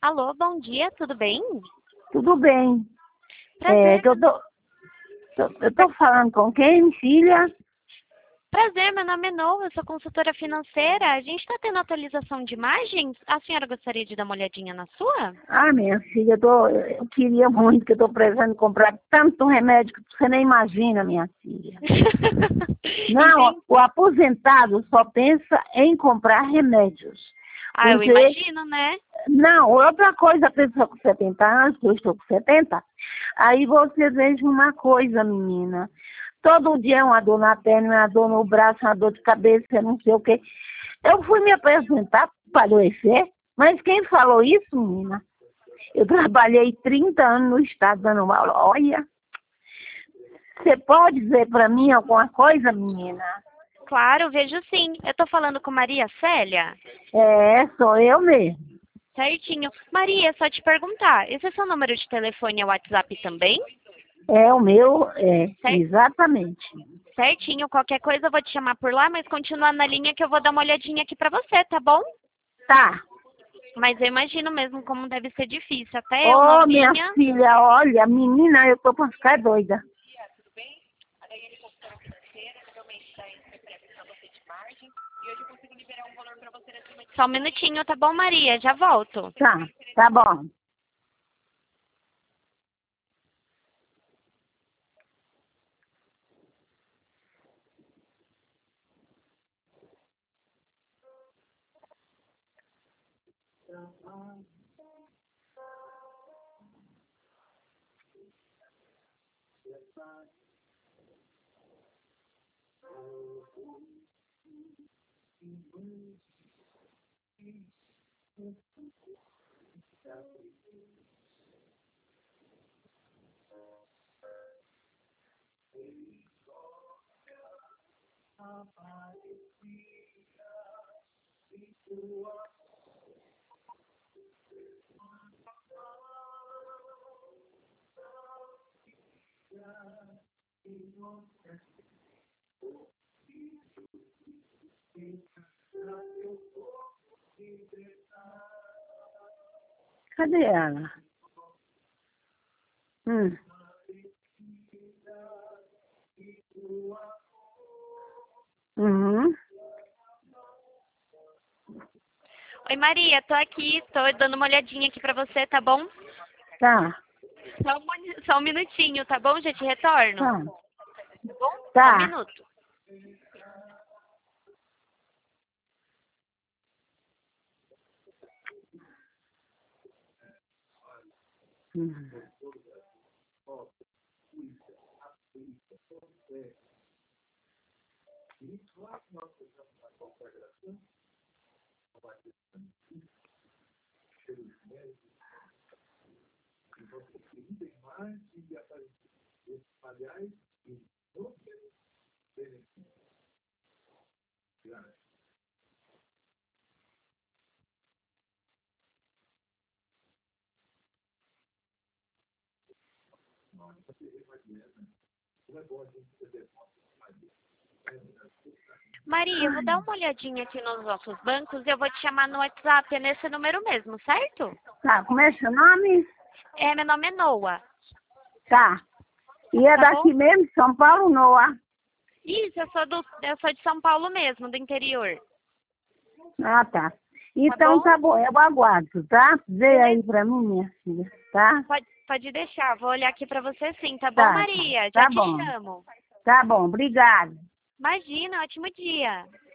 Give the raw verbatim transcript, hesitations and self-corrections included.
Alô, bom dia, tudo bem? Tudo bem. Prazer, É, que eu tô, tô- eu tô falando com quem, filha? prazer, meu nome é Noa, eu sou consultora financeira. A gente está tendo atualização de imagens? A senhora gostaria de dar uma olhadinha na sua? Ah, minha filha, eu, tô, eu queria muito, que eu tô precisando comprar tanto remédio que você nem imagina, minha filha. Não, Entendi. o aposentado só pensa em comprar remédios. Ah, eu Porque, imagino, né? não, outra coisa, a pessoa com setenta anos, que eu estou com setenta, aí você veja uma coisa, menina. Todo dia é uma dor na perna, uma dor no braço, uma dor de cabeça, não sei o quê. Eu fui me apresentar para adoecer, mas quem falou isso, menina? Eu trabalhei trinta anos no estado dando aula. Olha, você pode dizer para mim alguma coisa, menina? Claro, vejo sim. Eu tô falando com Maria Célia? É, sou eu mesmo. Certinho. Maria, só te perguntar, esse é seu número de telefone e WhatsApp também? É o meu, é, Cer- exatamente. Certinho, qualquer coisa eu vou te chamar por lá, mas continua na linha que eu vou dar uma olhadinha aqui pra você, tá bom? Tá. Mas eu imagino mesmo como deve ser difícil. Até eu, Ô, minha novinha. filha, olha, menina, eu tô pra ficar doida. Só um minutinho, tá bom, Maria? Já volto. Tá, tá bom. Cadê ela? Hum. Uhum. Oi, Maria, tô aqui, tô dando uma olhadinha aqui pra você, tá bom? Tá, Só um, moni- só um minutinho, tá bom? Já te retorno. tá, Tá bom? Só um tá. minuto. Uhum. Maria, eu vou dar uma olhadinha aqui nos nossos bancos e eu vou te chamar no WhatsApp, é nesse número mesmo, certo? Tá, como é seu nome? É, meu nome é Noa, Tá. E é tá bom? daqui mesmo, São Paulo, Noa? Isso, eu sou, do, eu sou de São Paulo mesmo, do interior, Ah, tá. tá Então bom? tá bom, eu aguardo, tá? Vê aí Beleza? pra mim, minha filha, tá? Pode, pode deixar, vou olhar aqui pra você sim, tá bom, Tá, tá. Maria? Já Tá te bom. chamo. Tá bom, obrigado. Imagina, ótimo dia.